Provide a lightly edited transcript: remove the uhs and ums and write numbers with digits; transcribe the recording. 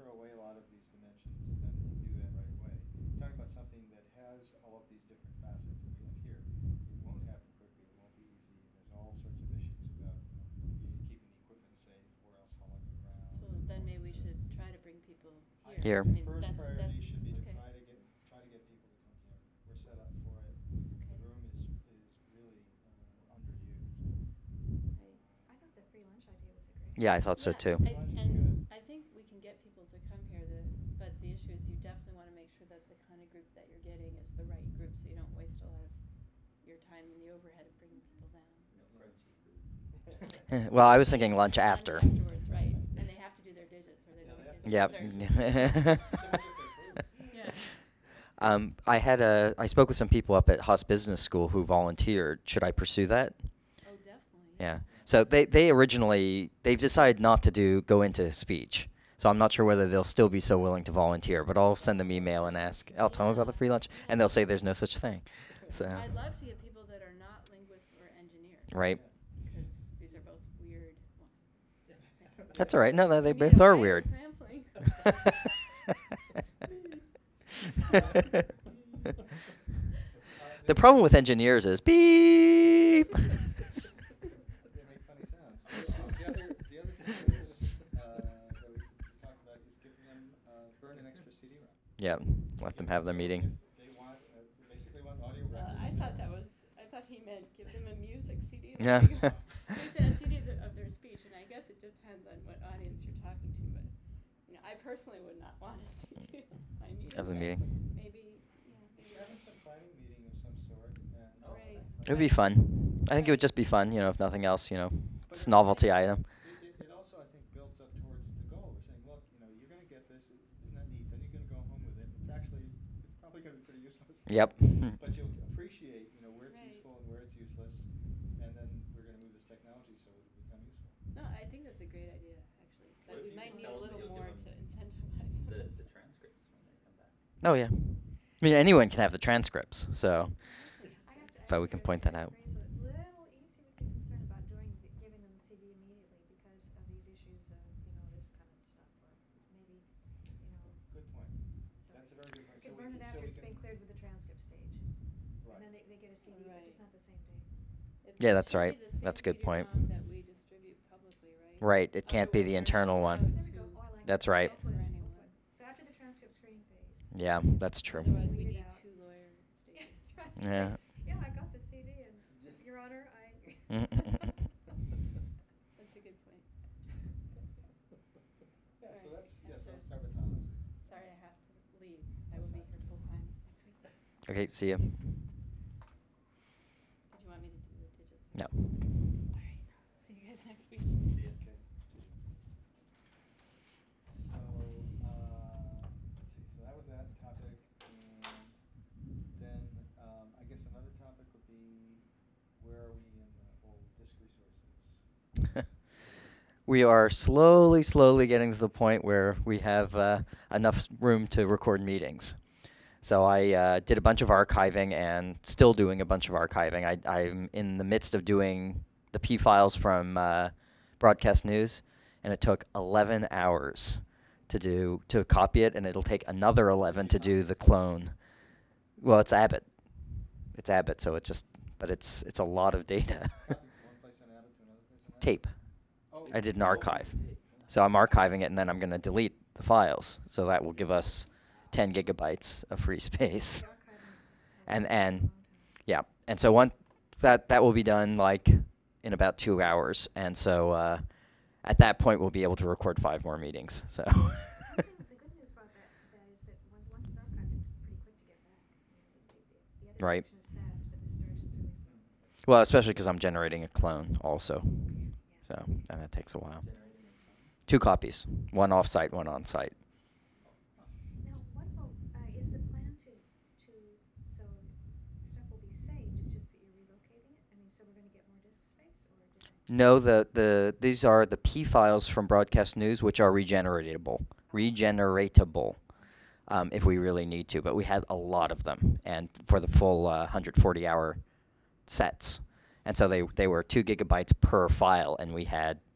throw away a lot of these dimensions, then and do that right away. Talking about something that has all of these different facets, like here, it won't happen quickly. It won't be easy, and there's all sorts of issues about keeping the equipment safe or else hauling it So around and then all maybe we sorts of. should try to bring people I here. think Here. I the mean, first that's priority should be to okay. try to get people to come here. We're set up for it. The Okay. room is really underused. Right. I thought the free lunch idea was a great Yeah, I idea. thought so Yeah, too. Free lunch is and good. I think we can get people to come here. But the issue is you definitely want to make sure that the kind of group that you're getting is the right group, so you don't waste a lot of your time in the overhead of bringing people down. No Yeah. crunchy food. Well, I was Right. thinking lunch Lunch after. afterwards, right? And they have to do their digits, or they Yeah, don't they have get to a pay Yep. their dessert. digits. Then they get their food. Yeah. I spoke with some people up at Haas Business School who volunteered. Should I pursue that? Oh, definitely. Yeah. Yeah. Yeah. So they originally they've decided not to go into speech. So I'm not sure whether they'll still be so willing to volunteer, but I'll Tell send them them about the email free and lunch. ask. Yeah. I'll tell them about the Yeah. free lunch, and Yeah. they'll say there's no such thing. So, I'd love to get people that are not linguists or engineers, right. Yeah. because these are both weird. Well, Yeah. say That's weird. all right. No, no, they We need both a are wider weird. sampling. Beep. Beep. The The problem with engineers is beep. they make funny sounds. The other thing is that we talked about is giving them burn an extra CD-ROM. Yeah, let them Give have their so if meeting. they want they basically want an audio record I of thought their. that was. I thought he meant give them a music CD that Yeah. they. No. He said a CD of their speech, and I guess it depends on what audience you're talking to. But I personally would not want a CD of my Of meeting, the but meeting. maybe, If maybe you're having not. some planning meeting of some sort and Oh, Right, that's It fine. would be right, fun. I think it would right. just be fun, if nothing else, but it's it a also novelty item. it also I think builds up towards the goal. We're saying, look, you're going to get this. Isn't that neat? Then you're going to go home with it. It's probably going to be pretty useless Yep. too, but you'll appreciate where it's Right. useful and where it's useless, and then we're going to move this technology so it'll become useful. No, I think that's a great idea, actually. What But if we you might can need a tell them that little you'll give more them to incentivize them. the transcripts when they come back? Oh yeah. I mean, anyone can have the transcripts, so, I but have we to can point that out. raise a little itsy bitsy concern about giving them the CD immediately because of these issues of this kind of stuff, or maybe you know Good point. so That's a very good we point. could burn it after it's been cleared with the transcript stage, and Right. then they get a CD, but Right. just not the same day. Yeah, It that's should right. be the That's same a good point. CD-ROM that we distribute publicly, right? Right. It can't be Otherwise, the they're not internal allowed one. There we go. to Oh, I like That's that. right. get for We'll put anyone. so after the transcript screening phase. Yeah, that's true. Otherwise, we Bleed it need out. two lawyer statements. That's right. Say, Yeah. yeah, I got the CD, and Your Honor, I. That's a good point. Yeah. All So right, that's yeah. So let's answers. start with Haas. Sorry, I have to leave. I That's will be fine. here full time next week. Okay, see ya. Did you want me to do the digits? No. All right. See you guys next week. See ya. Okay. So let's see. So that was that topic, and then I guess another topic would be where are we in the whole disk resources thing? We are slowly getting to the point where we have enough room to record meetings. So I did a bunch of archiving and still doing a bunch of archiving. I'm in the midst of doing the P files from Broadcast News, and it took 11 hours to copy it, and it'll take another Who do 11 you to copy do it the to? clone. Well, it's Abbott. It's Abbott, so but it's a lot of data. It's copied from one place on Abbott to another place on Abbott. Tape. Oh, I did an Oh, from archive. the tape. Oh. So I'm archiving it, and then I'm going to delete the files. So that will give us Wow. 10 gigabytes of free You'll space. be archiving And for a and long time. yeah, and so that will be done like in about 2 hours, and so at that point we'll be able to record 5 more meetings. So. The good news about that is that once it's archived, it's pretty quick to get back. The other Right. direction is fast, but this direction is really slow. Hmm. Well, especially because I'm generating a clone also, Yeah. so and that takes a while. Generating a clone? 2 copies, one offsite, one on-site. Oh, huh. Now, what about is the plan to so stuff will be saved? It's just that you're relocating it. I mean, so we're going to get more disk space, or did I? No, these are the P files from Broadcast News, which are regeneratable, I see. if we really need to. But we had a lot of them, and for the full 140-hour sets, and so they were 2 gigabytes per file, and we had